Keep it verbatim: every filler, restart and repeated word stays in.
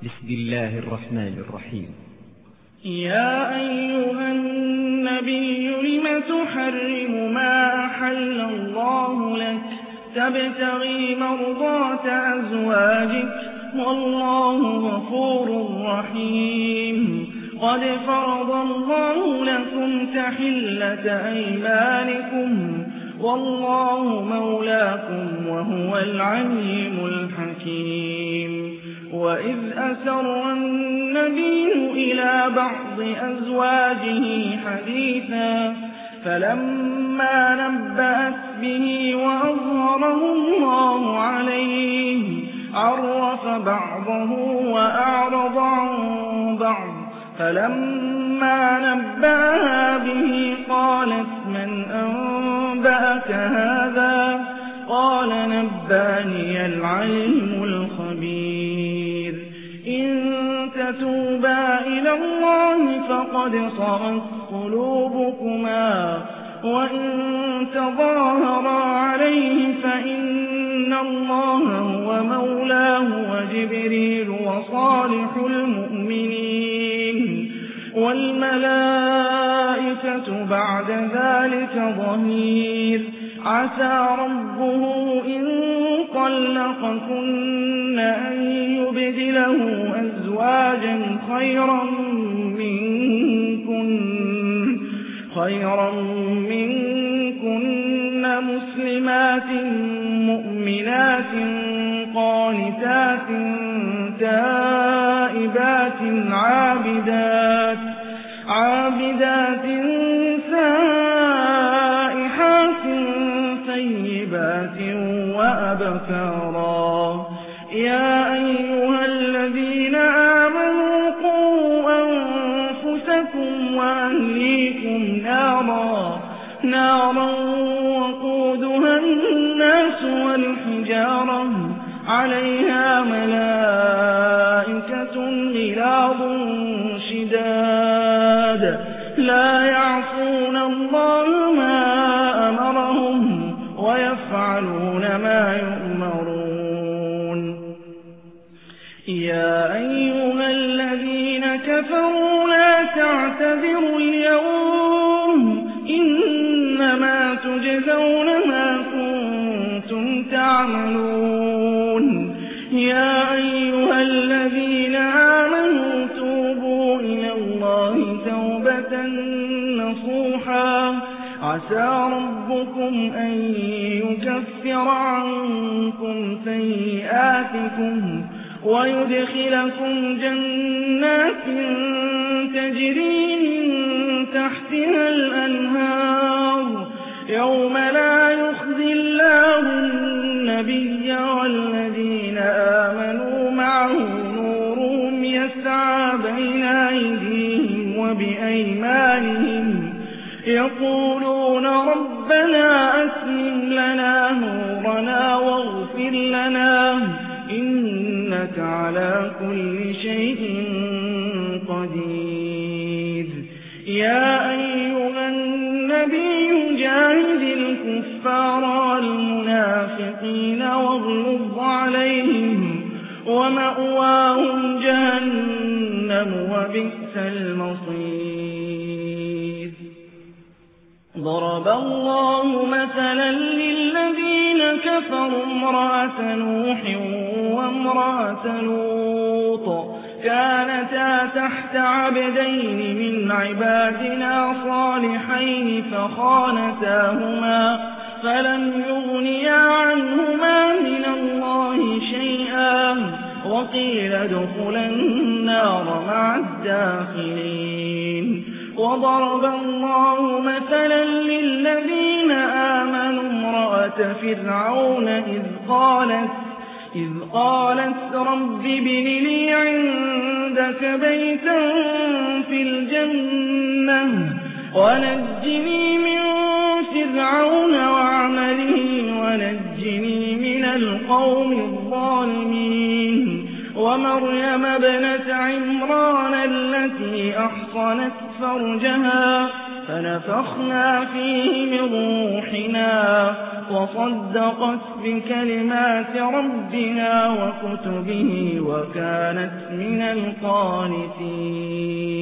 بسم الله الرحمن الرحيم. يا أيها النبي لم تحرم ما أحل الله لك تبتغي مرضات أزواجك والله غفور رحيم. قد فرض الله لكم تحلة أيمانكم والله مولاكم وهو العليم الحكيم. وإذ أسر النبي إلى بعض أزواجه حديثا فلما نبأت به وأظهره الله عليه عرف بعضه وأعرض عن بعض. فلما نبأها به قالت من أنبأك هذا؟ قال نبأني العليم الخبير. إن تتوبا إلى الله فقد صغت قلوبكما وإن تظاهرا عليه فإن الله هو مولاه وجبريل وصالح المؤمنين والملائكة بعد ذلك ظهير. عسى ربه إن طلقكن أن يبدله أزواجا خيرا منكن خيرا منكن مسلمات مؤمنات قانتات تائبات عابدات عابدات سائحات ثيبات وأبكارا. يا أيها الذين آمنوا قوا أنفسكم وأهليكم نارا نارا وقودها الناس والحجارة عليها ملائكة غلاظ شداد لا يعصون الله ما أمرهم ويفعلون ما يؤمرون. يا أيها الذين كفروا لا تعتذروا اليوم إنما تجزون ما كنتم تعملون. يا أيها الذين آمنوا توبوا إلى الله توبة نصوحا عسى ربكم أن يكفر عنكم سيئاتكم ويدخلكم جنات تجري من تحتها الأنهار يوم لا يخزي الله النبي والذين آمنوا معه نورهم يسعى بين أيديهم وبأيمانهم يقولون ربنا أتمم لنا نورنا واغفر لنا إنك على كل شيء قدير. يا أيها النبي جاهد الكفار والمنافقين واغلظ عليهم ومأواهم جهنم وبئس المصير. ضرب الله مثلا للذين كفروا امرأة نوح وامرأة لوط كانتا تحت عبدين من عبادنا صالحين فخانتاهما فلم يغنيا عنهما من الله شيئا وقيل ادخلا النار مع الداخلين. وضرب الله مثلا للذين آمنوا امرأة فرعون إذ قالت إذ قالت رب ابن لي عندك بيتا في الجنة ونجني من فرعون وعمله ونجني من القوم الظالمين. ومريم ابنة عمران التي أحصنت فرجها فنفخنا فيه من روحنا وصدقت بكلمات ربنا وكتبه وكانت من القانتين.